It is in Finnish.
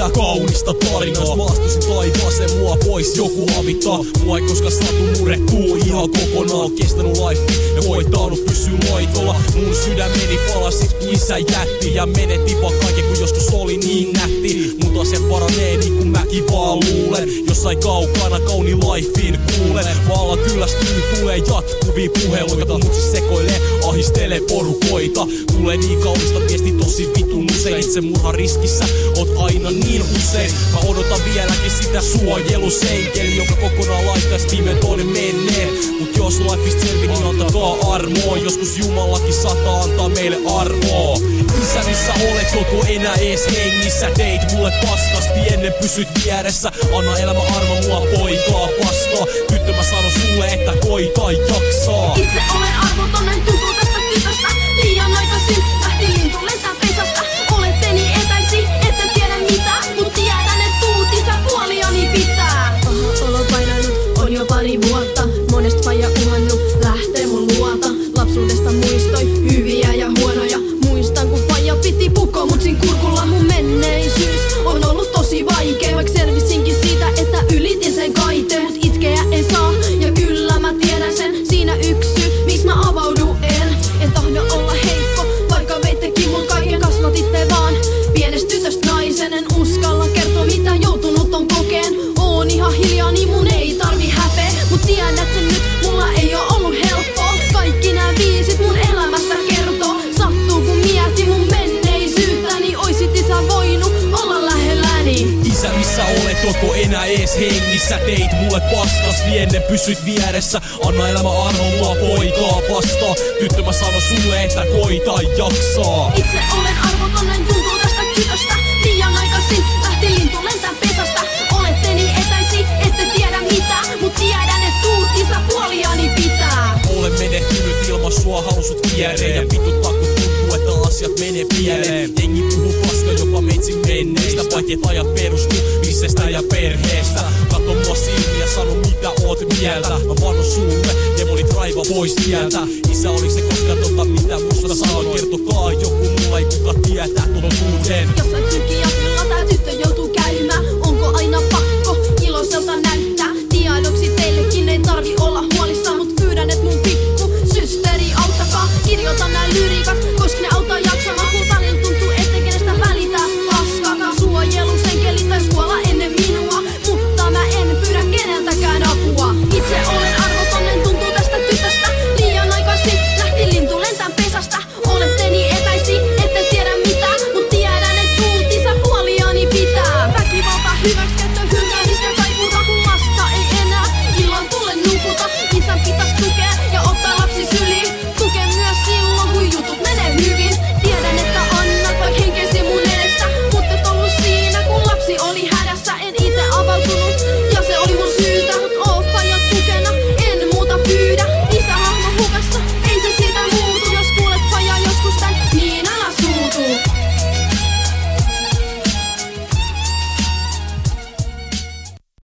tää kaunista tarinaa. Jos mä astuisin taivaaseen, mua pois joku havittaa. Mua ei koskaan saatu murrettua ihan kokonaan. Kestänyt life ja koittanut pysyä loitolla. Mun sydämeni palasi kun isä jätti. Ja menetin vaan kaiken kun joskus oli niin nätti. Mut asia paranee niin kun mäkin vaan luulen. Jossain kaukana kauni lifein kuulen. Mä alan kyllästyy, tulee jatkuvia puheluita. Mut siis sekoilee, ahistelee porukoita. Tulee niin kaunista viesti tosi vitun usein. Itsemurha riskissä oot aina niin usein. Mä odotan vieläkin sitä suojelusenkeli, joka kokonaan laittais pimentoon menneen. Mut jos lifeista selvi, niin antakaa armoa. Joskus Jumalakin saattaa antaa meille arvoa. Isä, missä olet, ootko enää ees hengissä? Teit mulle paskasti ennen pysyt vieressä. Anna elämä armo mua poikaa vastaan. Tyttö mä sanon sulle, että koita jaksaa. Itse olen arvotonen, tuntuu tästä tytöstä. Liian aikaisin lähti lintu lentää pesasta. Olette niin etäisi, ette tiedä mitä. Mut tiedän, et tuut isä puoliani pitää. Paha olo painanut, on jo pari vuotta. Monest faija uhannut, lähtee mun luota. Lapsuudesta muistoi, hyviä ja huonoja. Muistan kun faija piti puko, mut sin kurkulla mun menneisyys on ollut tosi vaikea. Vaik selvisinkin siitä, että ylitin sen kaiteen. Mut itkeä en saa, ja kyllä mä tiedän sen. Siinä yksi syy, miks mä avaudu en tahdo olla heikko, vaikka veittekin mut kaiken kasvatitte vaan. Pienestä tytöstä naisen en uskalla kertoa mitä joutunut on kokeen. Oon ihan hiljaa niin mun ei tarvi häpeä. Mut tiedätte nyt mulla ei oo ollut helppoa. Kaikki nää biisit mun elämästä kertoo. Sattuu kun mieti mun menneisyyttäni. Oisit isä voinut olla lähelläni. Isä, missä olet, ootko enää ees hengissä? Teit mulle paskasti ennen pysyt vieressä. Anna elämä armo mua poikaa vastaan. Tyttö mä sanon sulle, että koita jaksaa. Itse olen arvotonen, tuntuu tästä tytöstä. Liian aikaisin lähti lintu lentää pesasta. Olette niin etäisi, ette tiedä mitä. Mut tiedän, et tuut isä puoliani pitää. Olen menehtynyt ilman sua, haluan sut viereen. Ja vituttaa kun tuntuu, että asiat menee pieleen. Jengi puhuu paska jopa meitsin menneistä. Vaikeet ajat perustuu missestä ja perheestä. Katso mua silmiä ja sano mitä oot mieltä. Mä vannon sulle, demonit raiva pois tieltä. Isä oli se koskaan mitä musta sanoin. Kertokaa joku, mulla ei kuka tietää totuuden. Jos sä tsyki